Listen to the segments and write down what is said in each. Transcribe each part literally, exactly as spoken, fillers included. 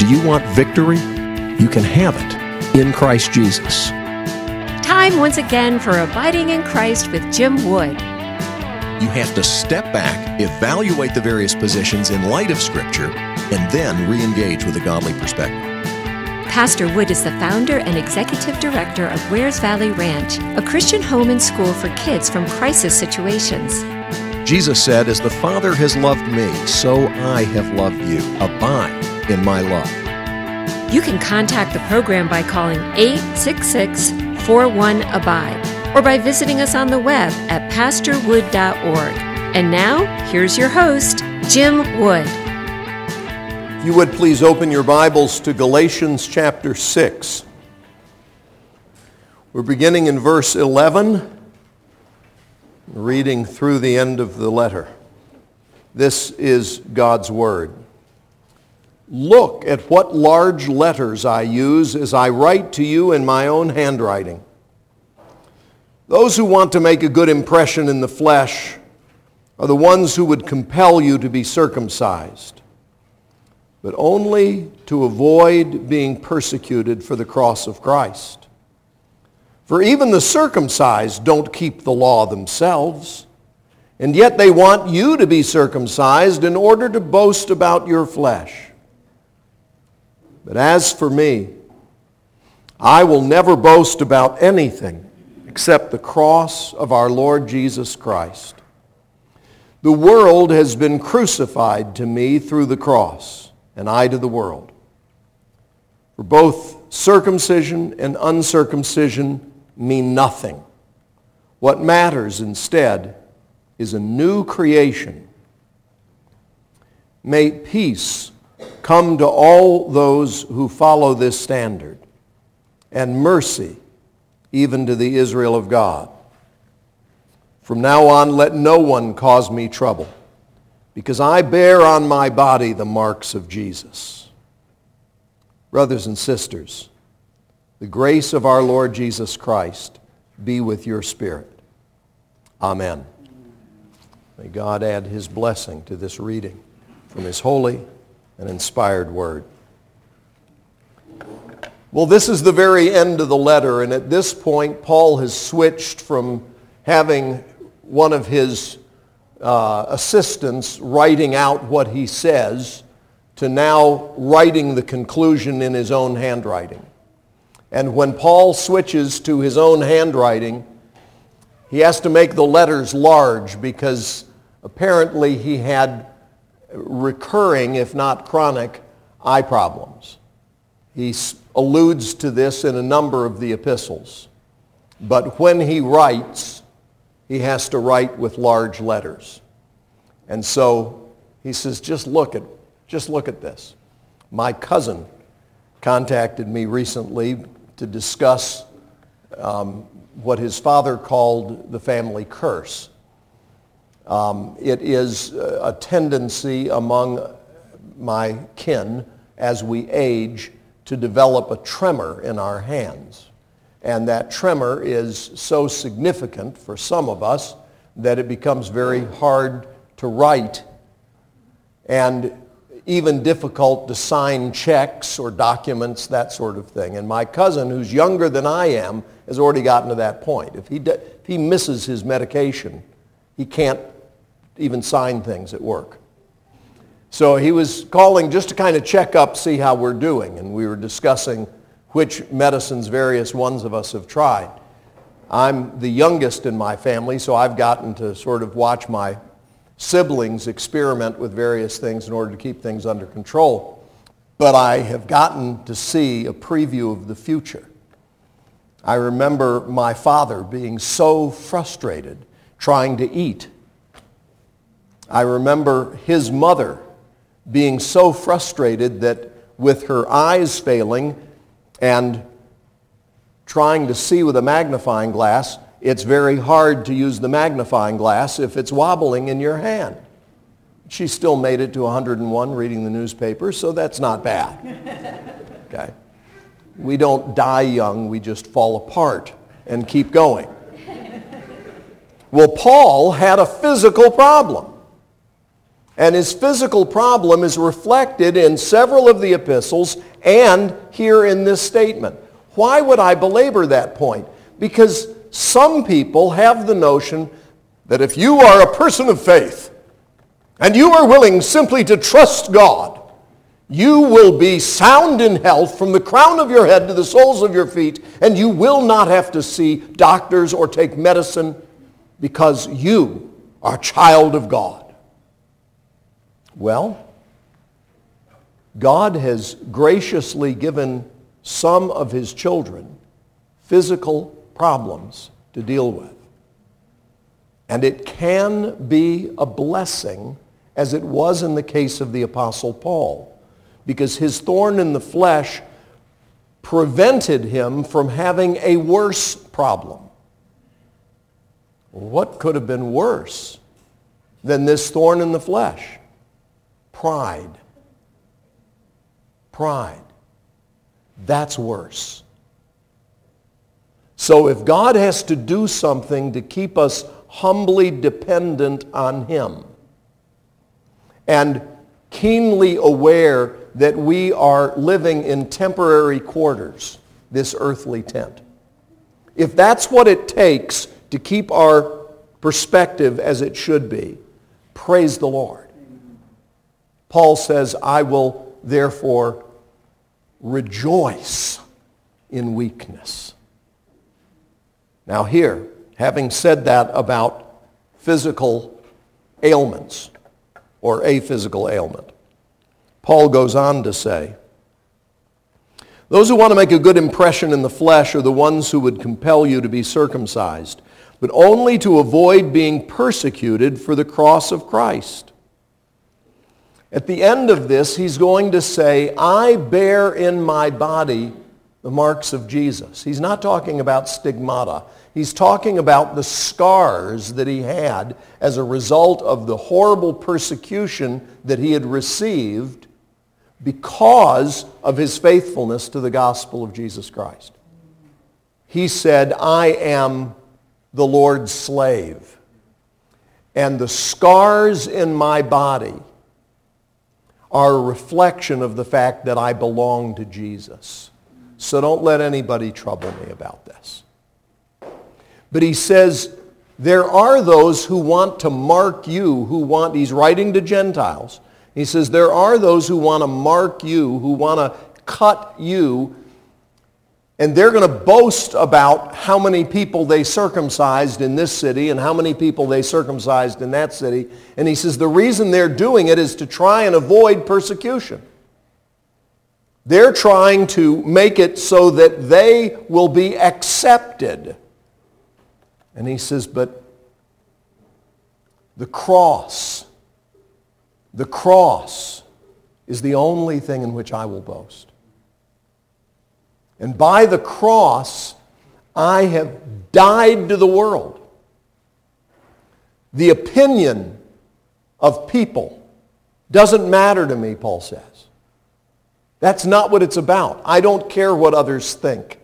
Do you want victory? You can have it in Christ Jesus. Time once again for Abiding in Christ with Jim Wood. You have to step back, evaluate the various positions in light of Scripture, and then re-engage with a godly perspective. Pastor Wood is the founder and executive director of Wares Valley Ranch, a Christian home and school for kids from crisis situations. Jesus said, "As the Father has loved me, so I have loved you. Abide in my love." You can contact the program by calling eight six six, four one, abide or by visiting us on the web at pastor wood dot org. And now, here's your host, Jim Wood. If you would please open your Bibles to Galatians chapter six. We're beginning in verse eleven, reading through the end of the letter. This is God's Word. Look at what large letters I use as I write to you in my own handwriting. Those who want to make a good impression in the flesh are the ones who would compel you to be circumcised, but only to avoid being persecuted for the cross of Christ. For even the circumcised don't keep the law themselves, and yet they want you to be circumcised in order to boast about your flesh. But as for me, I will never boast about anything except the cross of our Lord Jesus Christ. The world has been crucified to me through the cross, and I to the world. For both circumcision and uncircumcision mean nothing. What matters instead is a new creation. May peace come to all those who follow this standard, and mercy even to the Israel of God. From now on, let no one cause me trouble, because I bear on my body the marks of Jesus. Brothers and sisters, the grace of our Lord Jesus Christ be with your spirit. Amen. May God add his blessing to this reading from his holy and inspired word. Well, this is the very end of the letter, and at this point, Paul has switched from having one of his uh, assistants writing out what he says to now writing the conclusion in his own handwriting. And when Paul switches to his own handwriting, he has to make the letters large because apparently he had recurring, if not chronic, eye problems. He alludes to this in a number of the epistles. But when he writes, he has to write with large letters. And so he says, just look at, just look at this. My cousin contacted me recently to discuss um, what his father called the family curse. Um, it is a tendency among my kin as we age to develop a tremor in our hands. And that tremor is so significant for some of us that it becomes very hard to write and even difficult to sign checks or documents, that sort of thing. And my cousin, who's younger than I am, has already gotten to that point. If he, de- if he misses his medication, he can't even sign things at work. So he was calling just to kind of check up, see how we're doing, and we were discussing which medicines various ones of us have tried. I'm the youngest in my family, so I've gotten to sort of watch my siblings experiment with various things in order to keep things under control. But I have gotten to see a preview of the future. I remember my father being so frustrated trying to eat. I remember his mother being so frustrated that with her eyes failing and trying to see with a magnifying glass, it's very hard to use the magnifying glass if it's wobbling in your hand. She still made it to one hundred and one reading the newspaper, so that's not bad. Okay? We don't die young, we just fall apart and keep going. Well, Paul had a physical problem. And his physical problem is reflected in several of the epistles and here in this statement. Why would I belabor that point? Because some people have the notion that if you are a person of faith and you are willing simply to trust God, you will be sound in health from the crown of your head to the soles of your feet, and you will not have to see doctors or take medicine because you are a child of God. Well, God has graciously given some of his children physical problems to deal with. And it can be a blessing, as it was in the case of the Apostle Paul, because his thorn in the flesh prevented him from having a worse problem. What could have been worse than this thorn in the flesh? Pride. Pride. That's worse. So if God has to do something to keep us humbly dependent on him and keenly aware that we are living in temporary quarters, this earthly tent, if that's what it takes to keep our perspective as it should be, praise the Lord. Paul says, I will therefore rejoice in weakness. Now here, having said that about physical ailments or a physical ailment, Paul goes on to say, those who want to make a good impression in the flesh are the ones who would compel you to be circumcised, but only to avoid being persecuted for the cross of Christ. At the end of this, he's going to say, I bear in my body the marks of Jesus. He's not talking about stigmata. He's talking about the scars that he had as a result of the horrible persecution that he had received because of his faithfulness to the gospel of Jesus Christ. He said, I am the Lord's slave, and the scars in my body are a reflection of the fact that I belong to Jesus. So don't let anybody trouble me about this. But he says, there are those who want to mark you, who want, he's writing to Gentiles. He says, there are those who want to mark you, who want to cut you, and they're going to boast about how many people they circumcised in this city and how many people they circumcised in that city. And he says the reason they're doing it is to try and avoid persecution. They're trying to make it so that they will be accepted. And he says, but the cross, the cross is the only thing in which I will boast. And by the cross, I have died to the world. The opinion of people doesn't matter to me, Paul says. That's not what it's about. I don't care what others think.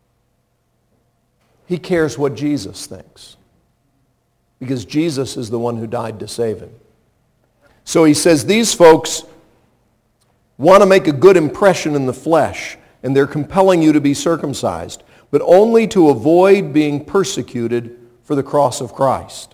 He cares what Jesus thinks, because Jesus is the one who died to save him. So he says these folks want to make a good impression in the flesh, and they're compelling you to be circumcised, but only to avoid being persecuted for the cross of Christ.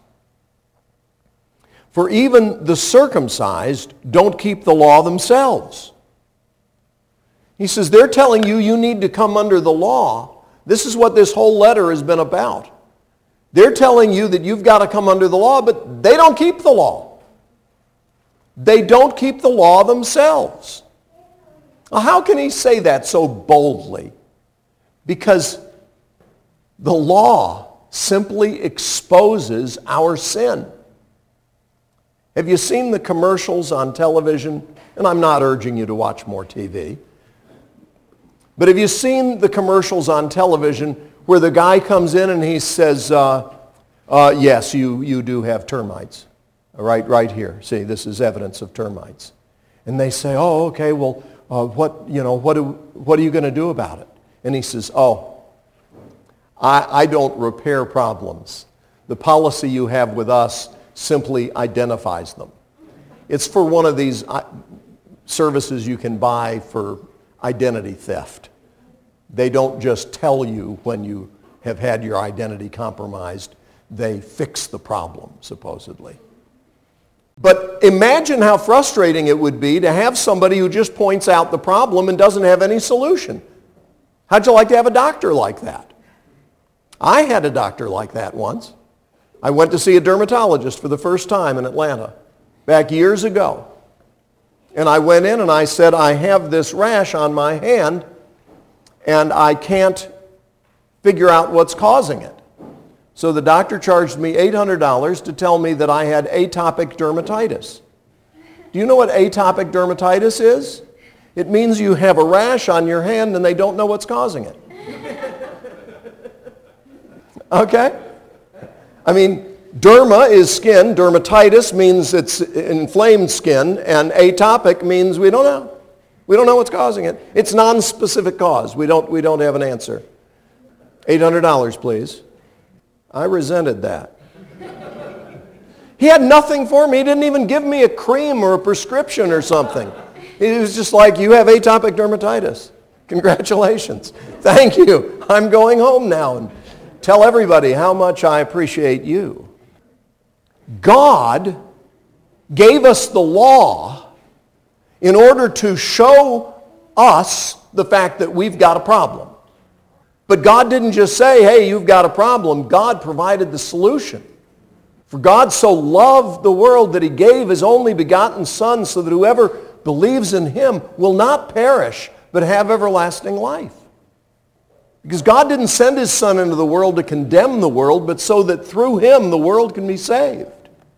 For even the circumcised don't keep the law themselves. He says they're telling you you need to come under the law. This is what this whole letter has been about. They're telling you that you've got to come under the law, but they don't keep the law. They don't keep the law themselves. Well, how can he say that so boldly? Because the law simply exposes our sin. Have you seen the commercials on television? And I'm not urging you to watch more T V. But have you seen the commercials on television where the guy comes in and he says, uh, uh, yes, you, you do have termites. Right, right here. See, this is evidence of termites. And they say, oh, okay, well, uh, what, you know, what, do, what are you going to do about it? And he says, oh, I, I don't repair problems. The policy you have with us simply identifies them. It's for one of these services you can buy for identity theft. They don't just tell you when you have had your identity compromised. They fix the problem, supposedly. But imagine how frustrating it would be to have somebody who just points out the problem and doesn't have any solution. How'd you like to have a doctor like that? I had a doctor like that once. I went to see a dermatologist for the first time in Atlanta back years ago. And I went in and I said, I have this rash on my hand and I can't figure out what's causing it. So the doctor charged me eight hundred dollars to tell me that I had atopic dermatitis. Do you know what atopic dermatitis is? It means you have a rash on your hand and they don't know what's causing it. Okay? I mean, derma is skin. Dermatitis means it's inflamed skin. And atopic means we don't know. We don't know what's causing it. It's non-specific cause. We don't, we don't have an answer. eight hundred dollars, please. I resented that. He had nothing for me. He didn't even give me a cream or a prescription or something. He was just like, you have atopic dermatitis. Congratulations. Thank you. I'm going home now and tell everybody how much I appreciate you. God gave us the law in order to show us the fact that we've got a problem. But God didn't just say, hey, you've got a problem. God provided the solution. For God so loved the world that he gave his only begotten Son so that whoever believes in him will not perish but have everlasting life. Because God didn't send his Son into the world to condemn the world, but so that through him the world can be saved.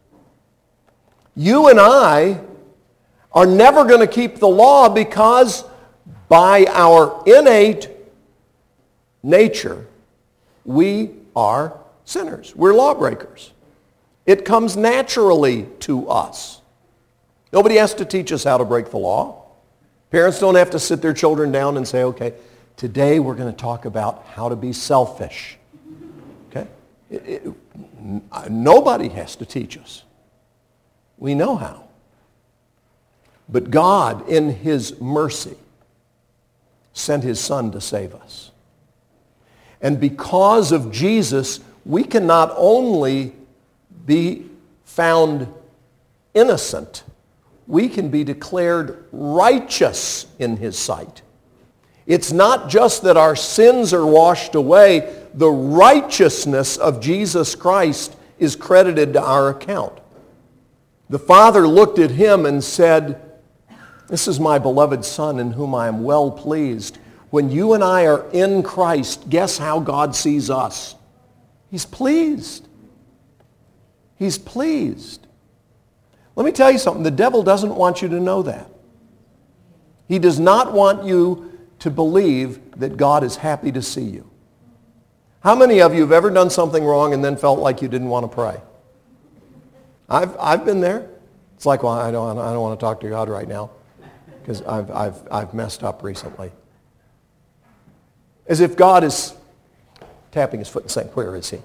You and I are never going to keep the law because by our innate nature, we are sinners. We're lawbreakers. It comes naturally to us. Nobody has to teach us how to break the law. Parents don't have to sit their children down and say, okay, today we're going to talk about how to be selfish. Okay? It, it, nobody has to teach us. We know how. But God, in his mercy, sent his Son to save us. And because of Jesus, we can not only be found innocent, we can be declared righteous in his sight. It's not just that our sins are washed away. The righteousness of Jesus Christ is credited to our account. The Father looked at him and said, this is my beloved Son in whom I am well pleased. When you and I are in Christ, guess how God sees us? He's pleased. He's pleased. Let me tell you something. The devil doesn't want you to know that. He does not want you to believe that God is happy to see you. How many of you have ever done something wrong and then felt like you didn't want to pray? I've, I've been there. It's like, well, I don't, I don't want to talk to God right now because I've, I've, I've messed up recently. As if God is tapping his foot and saying, where is he?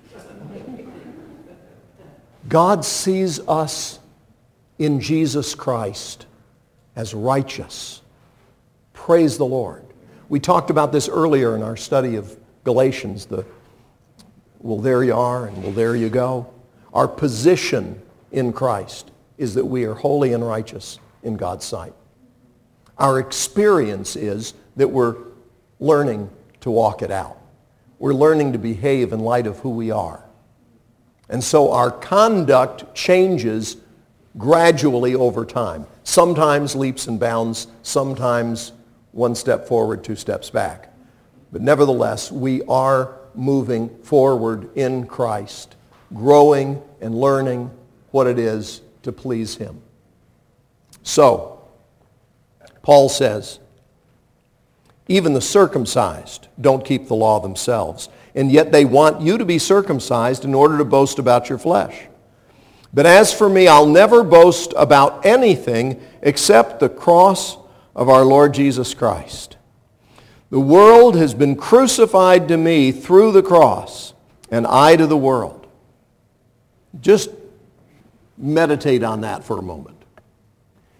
God sees us in Jesus Christ as righteous. Praise the Lord. We talked about this earlier in our study of Galatians, the well, there you are and well, there you go. Our position in Christ is that we are holy and righteous in God's sight. Our experience is that we're learning to walk it out. We're learning to behave in light of who we are. And so our conduct changes gradually over time. Sometimes leaps and bounds, sometimes one step forward, two steps back. But nevertheless, we are moving forward in Christ, growing and learning what it is to please him. So, Paul says, even the circumcised don't keep the law themselves, and yet they want you to be circumcised in order to boast about your flesh. But as for me, I'll never boast about anything except the cross of our Lord Jesus Christ. The world has been crucified to me through the cross, and I to the world. Just meditate on that for a moment.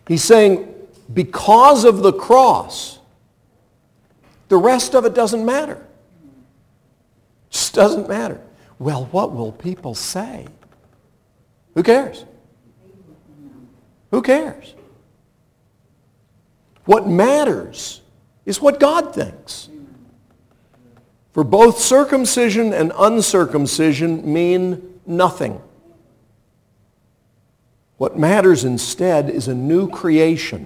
He's saying, because of the cross, the rest of it doesn't matter. Just doesn't matter. Well, what will people say? Who cares? Who cares? What matters is what God thinks. For both circumcision and uncircumcision mean nothing. What matters instead is a new creation.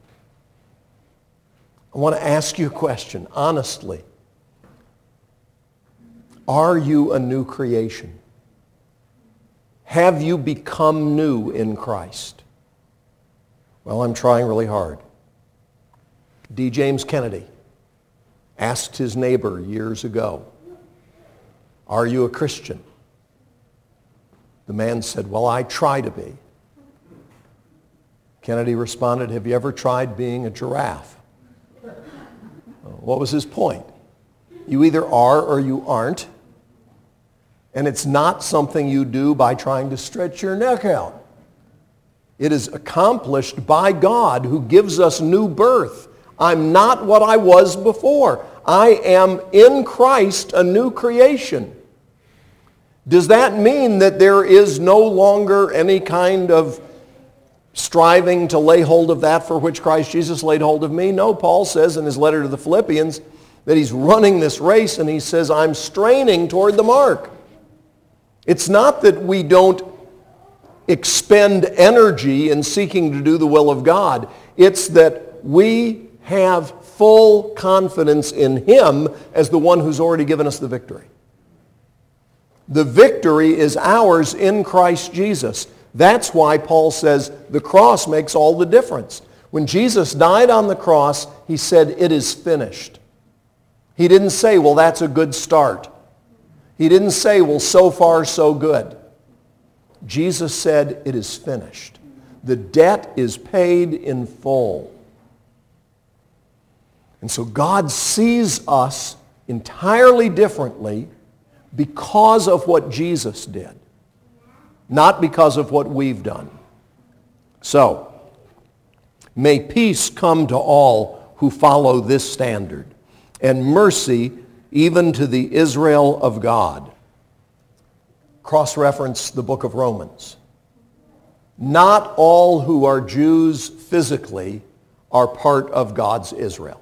I want to ask you a question, honestly. Are you a new creation? Have you become new in Christ? Well, I'm trying really hard. D. James Kennedy asked his neighbor years ago, "Are you a Christian?" The man said, "Well, I try to be." Kennedy responded, "Have you ever tried being a giraffe?" What was his point? You either are or you aren't. And it's not something you do by trying to stretch your neck out. It is accomplished by God who gives us new birth. I'm not what I was before. I am in Christ a new creation. Does that mean that there is no longer any kind of striving to lay hold of that for which Christ Jesus laid hold of me? No, Paul says in his letter to the Philippians that he's running this race and he says, I'm straining toward the mark. It's not that we don't expend energy in seeking to do the will of God. It's that we have full confidence in him as the one who's already given us the victory. The victory is ours in Christ Jesus. That's why Paul says the cross makes all the difference. When Jesus died on the cross, he said, it is finished. He didn't say, well, that's a good start. He didn't say, well, so far, so good. Jesus said, it is finished. The debt is paid in full. And so God sees us entirely differently because of what Jesus did, not because of what we've done. So, may peace come to all who follow this standard, and mercy even to the Israel of God. Cross-reference the book of Romans. Not all who are Jews physically are part of God's Israel,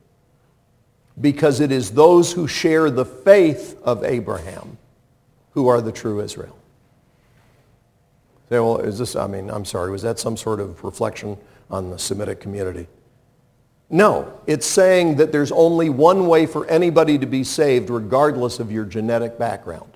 because it is those who share the faith of Abraham who are the true Israel. Say, well, is this, I mean, I'm sorry, was that some sort of reflection on the Semitic community? No, it's saying that there's only one way for anybody to be saved regardless of your genetic background.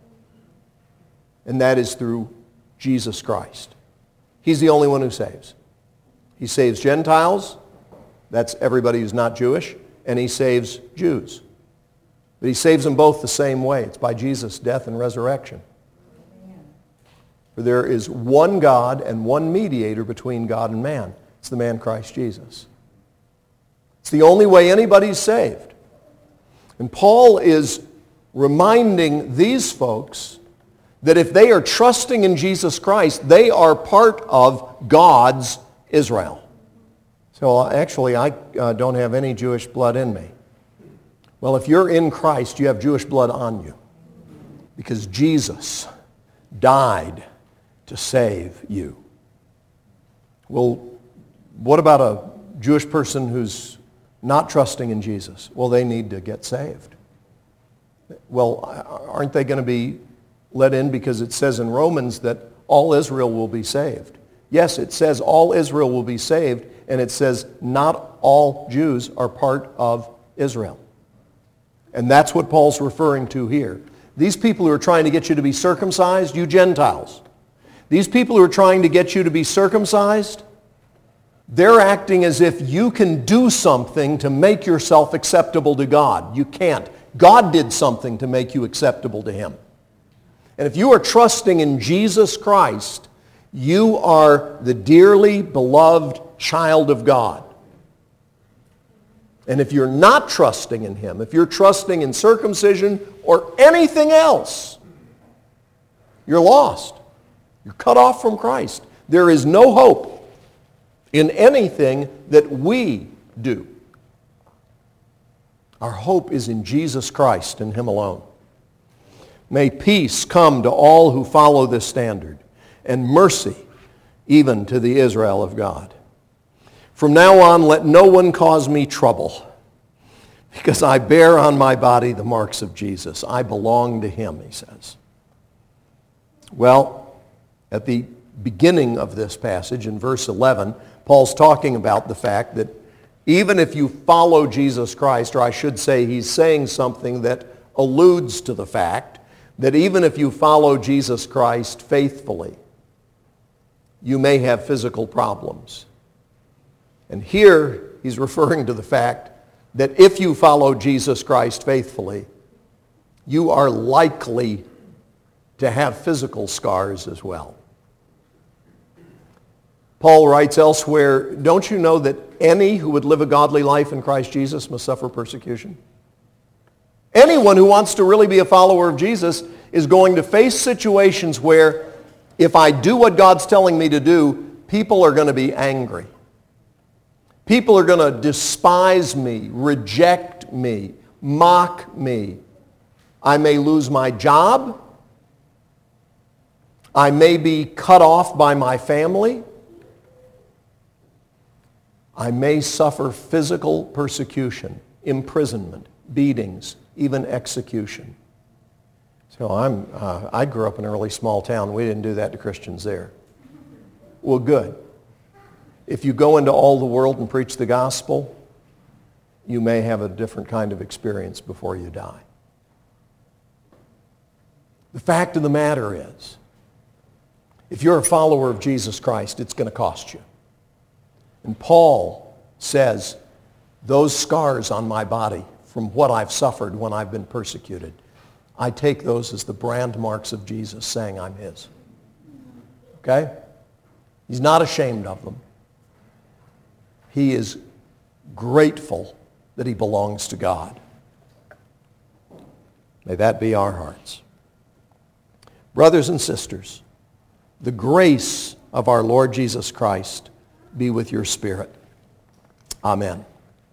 And that is through Jesus Christ. He's the only one who saves. He saves Gentiles, that's everybody who's not Jewish, and he saves Jews. But he saves them both the same way. It's by Jesus' death and resurrection. For there is one God and one mediator between God and man. It's the man Christ Jesus. It's the only way anybody's saved. And Paul is reminding these folks that if they are trusting in Jesus Christ, they are part of God's Israel. So actually, I uh, don't have any Jewish blood in me. Well, if you're in Christ, you have Jewish blood on you, because Jesus died to save you. Well, what about a Jewish person who's not trusting in Jesus? Well, they need to get saved. Well, aren't they going to be let in because it says in Romans that all Israel will be saved? Yes, it says all Israel will be saved, and it says not all Jews are part of Israel. And that's what Paul's referring to here. These people who are trying to get you to be circumcised, you Gentiles, these people who are trying to get you to be circumcised, they're acting as if you can do something to make yourself acceptable to God. You can't. God did something to make you acceptable to him. And if you are trusting in Jesus Christ, you are the dearly beloved child of God. And if you're not trusting in him, if you're trusting in circumcision or anything else, you're lost. You're cut off from Christ. There is no hope in anything that we do. Our hope is in Jesus Christ and Him alone. May peace come to all who follow this standard, and mercy even to the Israel of God. From now on, let no one cause me trouble, because I bear on my body the marks of Jesus. I belong to Him, he says. Well, at the beginning of this passage, in verse eleven, Paul's talking about the fact that even if you follow Jesus Christ, or I should say he's saying something that alludes to the fact that even if you follow Jesus Christ faithfully, you may have physical problems. And here he's referring to the fact that if you follow Jesus Christ faithfully, you are likely to have physical scars as well. Paul writes elsewhere, don't you know that any who would live a godly life in Christ Jesus must suffer persecution? Anyone who wants to really be a follower of Jesus is going to face situations where if I do what God's telling me to do, people are going to be angry. People are going to despise me, reject me, mock me. I may lose my job. I may be cut off by my family. I may suffer physical persecution, imprisonment, beatings, even execution. So I'm, uh, I grew up in a really small town. We didn't do that to Christians there. Well, good. If you go into all the world and preach the gospel, you may have a different kind of experience before you die. The fact of the matter is, if you're a follower of Jesus Christ, it's going to cost you. And Paul says, those scars on my body from what I've suffered when I've been persecuted, I take those as the brand marks of Jesus saying I'm His. Okay? He's not ashamed of them. He is grateful that he belongs to God. May that be our hearts. Brothers and sisters, the grace of our Lord Jesus Christ be with your spirit. Amen.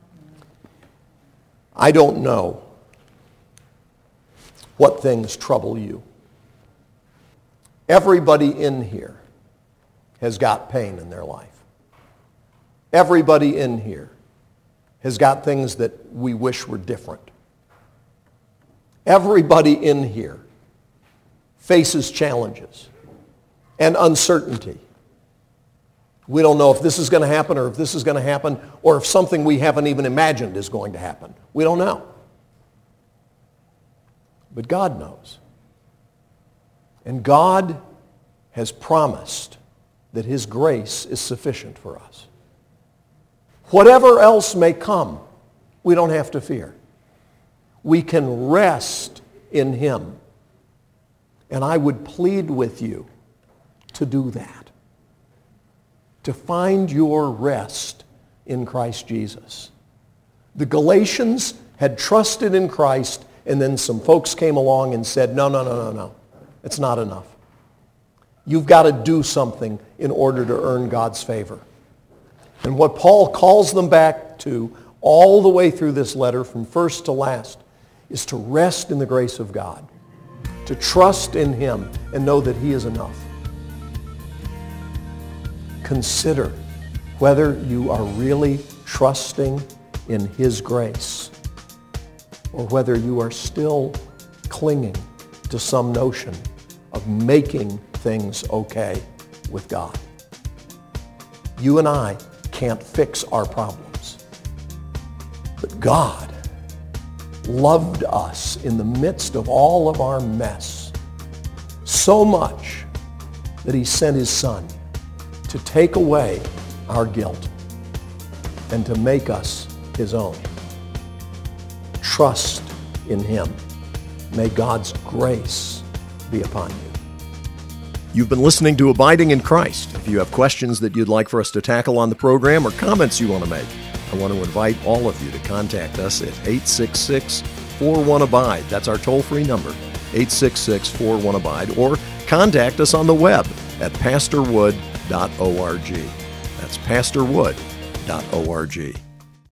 I don't know what things trouble you. Everybody in here has got pain in their life. Everybody in here has got things that we wish were different. Everybody in here faces challenges and uncertainty. We don't know if this is going to happen or if this is going to happen or if something we haven't even imagined is going to happen. We don't know. But God knows. And God has promised that His grace is sufficient for us. Whatever else may come, we don't have to fear. We can rest in Him. And I would plead with you to do that. To find your rest in Christ Jesus. The Galatians had trusted in Christ, and then some folks came along and said, no, no, no, no, no. It's not enough. You've got to do something in order to earn God's favor. And what Paul calls them back to all the way through this letter, from first to last, is to rest in the grace of God, to trust in Him and know that He is enough. Consider whether you are really trusting in His grace or whether you are still clinging to some notion of making things okay with God. You and I can't fix our problems, but God loved us in the midst of all of our mess so much that He sent His Son to take away our guilt and to make us His own. Trust in Him. May God's grace be upon you. You've been listening to Abiding in Christ. If you have questions that you'd like for us to tackle on the program or comments you want to make, I want to invite all of you to contact us at eight six six, four one, ABIDE. That's our toll-free number, eight six six, four one, ABIDE, or contact us on the web at pastor wood dot org. That's That's pastor wood dot org.